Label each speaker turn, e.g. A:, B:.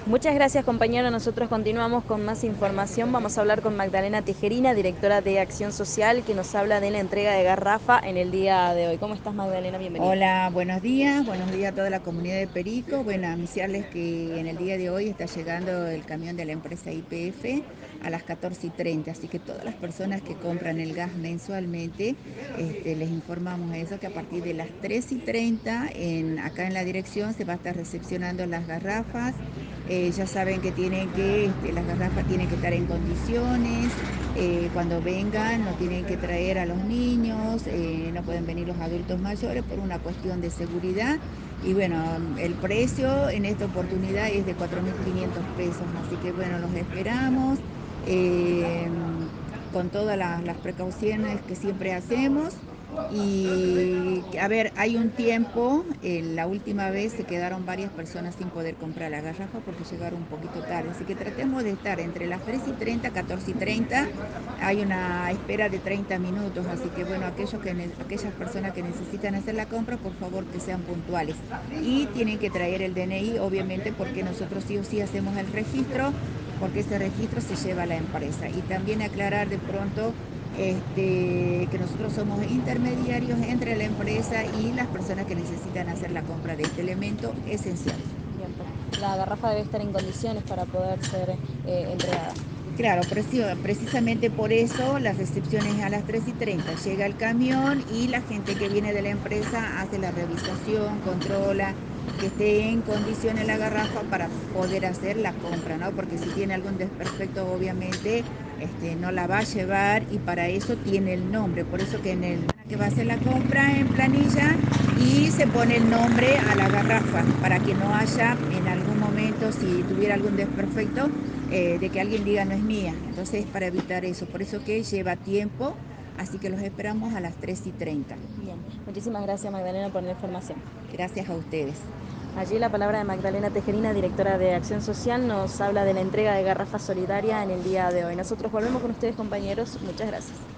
A: Muchas gracias, compañero. Nosotros continuamos con más información. Vamos a hablar con Magdalena Tejerina, directora de Acción Social, que nos habla de la entrega de garrafa en el día de hoy. ¿Cómo estás, Magdalena? Bienvenida.
B: Hola, buenos días a toda la comunidad de Perico. Bueno, anunciarles que en el día de hoy está llegando el camión de la empresa YPF a las 14:30, así que todas las personas que compran el gas mensualmente, les informamos eso, que a partir de las 3:30 acá en la dirección se va a estar recepcionando las garrafas. Ya saben que las garrafas tienen que estar en condiciones. Cuando vengan no tienen que traer a los niños, no pueden venir los adultos mayores por una cuestión de seguridad. Y bueno, el precio en esta oportunidad es de 4.500 pesos, así que bueno, los esperamos eh, con todas las precauciones que siempre hacemos. Y a ver, hay un tiempo, la última vez se quedaron varias personas sin poder comprar la garrafa porque llegaron un poquito tarde, así que tratemos de estar entre las 3:30, 14:30, hay una espera de 30 minutos, así que bueno, aquellas personas que necesitan hacer la compra, por favor que sean puntuales. Y tienen que traer el DNI, obviamente, porque nosotros sí o sí hacemos el registro, porque ese registro se lleva a la empresa. Y también aclarar de pronto que nosotros somos intermediarios entre la empresa y las personas que necesitan hacer la compra de este elemento esencial.
A: Bien, la garrafa debe estar en condiciones para poder ser entregada.
B: Claro, precisamente por eso la recepción es a las 3:30. Llega el camión y la gente que viene de la empresa hace la revisación, controla que esté en condiciones la garrafa para poder hacer la compra, ¿no? Porque si tiene algún desperfecto, obviamente no la va a llevar, y para eso tiene el nombre. Por eso que en el que va a hacer la compra en planilla y se pone el nombre a la garrafa para que no haya en algún momento, si tuviera algún desperfecto, de que alguien diga no es mía. Entonces, para evitar eso, por eso que lleva tiempo, así que los esperamos a las 3:30.
A: Bien, muchísimas gracias, Magdalena, por la información.
B: Gracias a ustedes.
A: Allí la palabra de Magdalena Tejerina, directora de Acción Social, nos habla de la entrega de garrafa solidaria en el día de hoy. Nosotros volvemos con ustedes, compañeros. Muchas gracias.